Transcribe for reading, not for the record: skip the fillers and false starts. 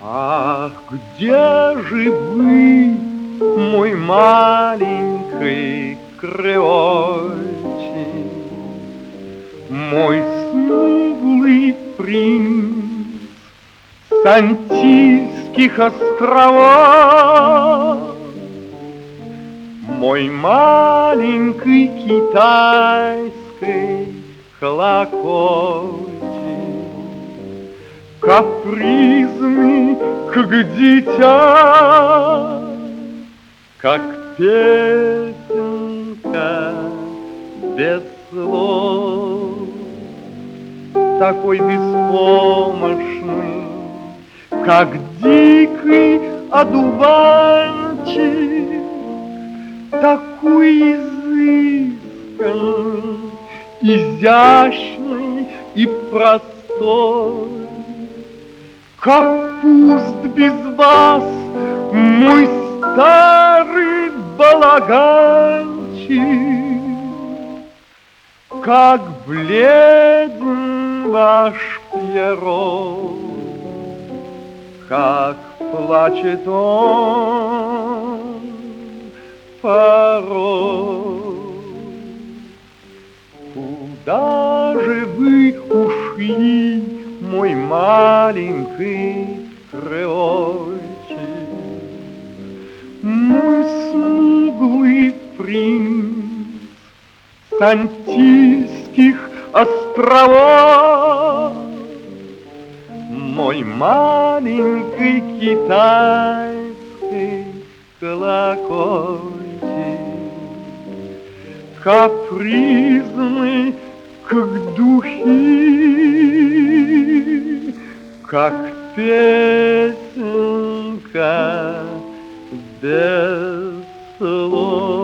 Ах, где же вы, мой маленький креольчик, мой смуглый принц с Антильских островов, мой маленький китайский колокольчик, капризный, как дитя, как песенка без слов, такой беспомощный, как дикий одуванчик, такой изысканный, изящный и простой. Как пуст без вас мой старый балаганчик, как бледен ваш Пьеро, как плачет он порой. Куда же вы ушли, мой маленький креольчик, мой смуглый принц с Антильских островов, мой маленький китайский колокольчик, капризный, как духи, как песенка без слов.